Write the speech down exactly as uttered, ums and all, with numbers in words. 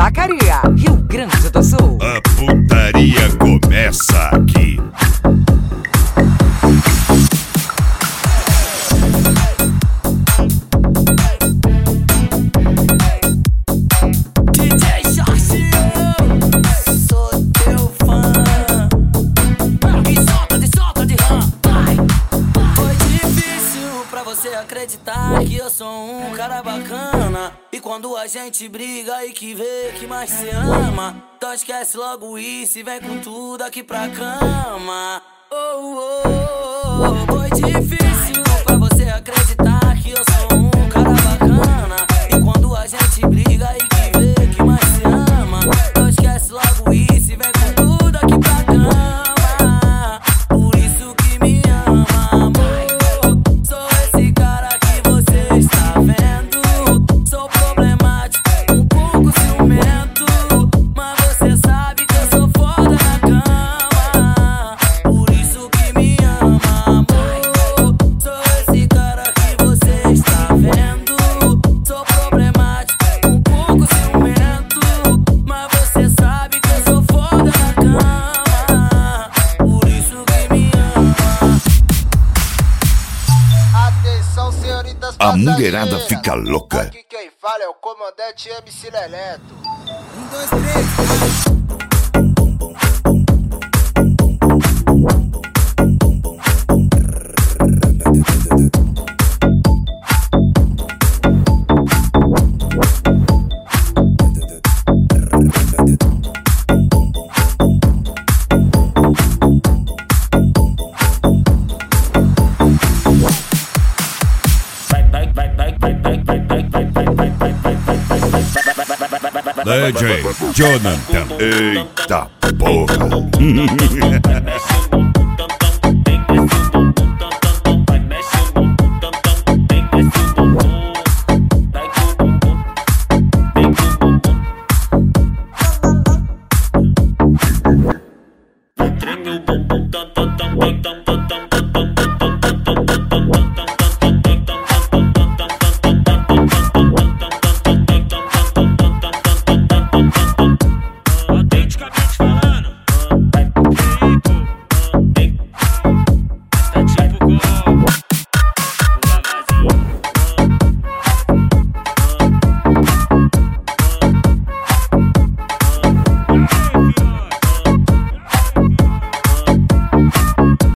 Jacareí, Rio Grande do Sul. A putaria começa aqui. D J Jorge, sou teu fã. E solta de solta de rã, vai. Foi difícil pra você acreditar que eu sou um cara bacana. E quando a gente briga e que vê que mais se ama, então esquece logo isso e vem com tudo aqui pra cama. Oh, oh, oh, oh. Foi difícil pra você acreditar que eu sou um cara bacana. E quando a gente briga e que vê que mais se ama, então esquece logo isso e vem com tudo aqui pra cama. Por isso que me ama, amor. Sou esse cara que você está vendo. Sou problemático, um pouco ciumento, mas você sabe que eu sou foda na cama. Por isso que me ama, amor. Sou esse cara que você está vendo. Sou problemático, um pouco ciumento, mas você sabe que eu sou foda na cama. Por isso que me ama. Atenção, senhoritas A passageiras. mulherada fica louca. Aqui quem fala é o comandante M C Leleto. Um, dois, três. D J Jonathan. Eita porra.